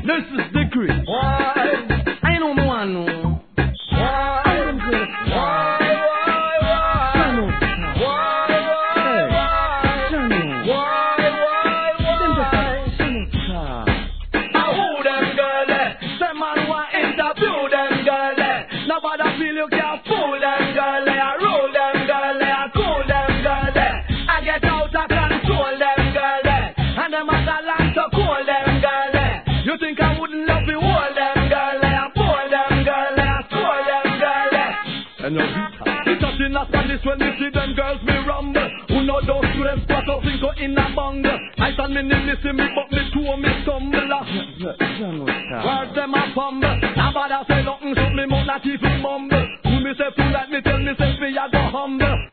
This is the Chris. Why? I know me one know. Why? I'm good. Why? Nobody feel you can't fool them, girl. I roll them, girl. I cool them, girl. I get out of control them, girl. And them as a land to cool them, girl. You think I wouldn't love you, hold them, girl. I pull them, girl. I score them, girl. And your Vita. It's just in a Spanish when you see them girls me rumble. Who know those to them spot up and go in a bungle. I stand me name see me but me two me stumble. Words them a fumble. Nobody say nothing so me mouth not even mumble. Who me say fool like me tell me say me a go humble.